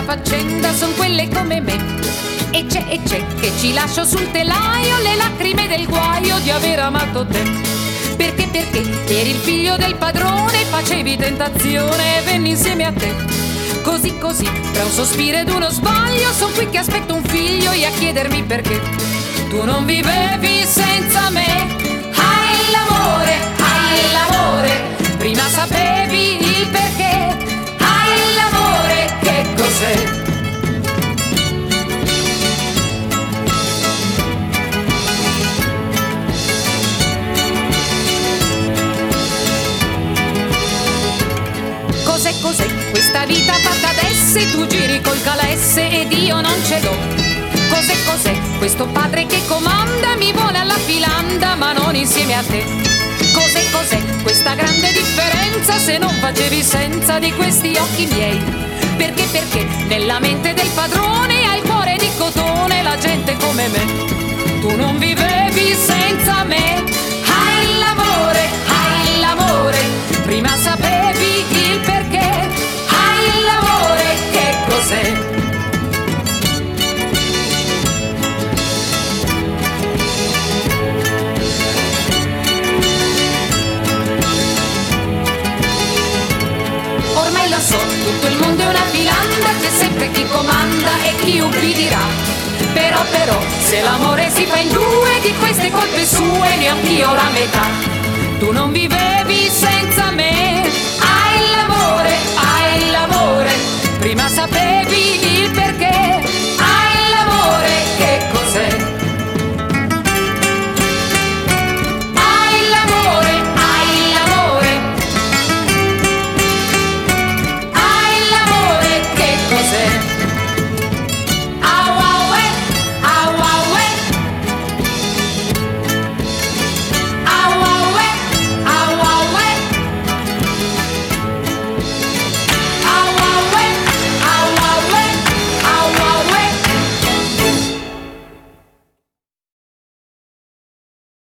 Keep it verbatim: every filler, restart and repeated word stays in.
faccenda son quelle come me. E c'è e c'è che ci lascio sul telaio le lacrime del guaio di aver amato te. Perché perché eri il figlio del padrone, facevi tentazione e venni insieme a te. Così così, tra un sospiro ed uno sbaglio, son qui che aspetto un figlio e a chiedermi perché tu non vivevi senza me. Hai l'amore, hai l'amore, prima sapevi il perché. Hai l'amore, che cos'è? Cos'è, cos'è questa vita fatta d'esse? Tu giri col calesse ed io non ce l'ho. Cos'è, cos'è questo padre che comanda? Mi vuole alla filanda ma non insieme a te. Cos'è, cos'è questa grande differenza se non facevi senza di questi occhi miei? Perché, perché nella mente del padrone hai il cuore di cotone, la gente come me. Tu non vivevi senza me. Hai l'amore, hai l'amore, prima sapevi il perché. Hai l'amore, che cos'è? Ormai lo so, tutto il mondo è una filanda, c'è sempre chi comanda e chi ubbidirà. Però, però, se l'amore si fa in due, di queste colpe sue neanch'io la metà. Tu non vivevi senza me. Hai l'amore, hai l'amore, prima sapevi il perché. Hai l'amore, che cos'è?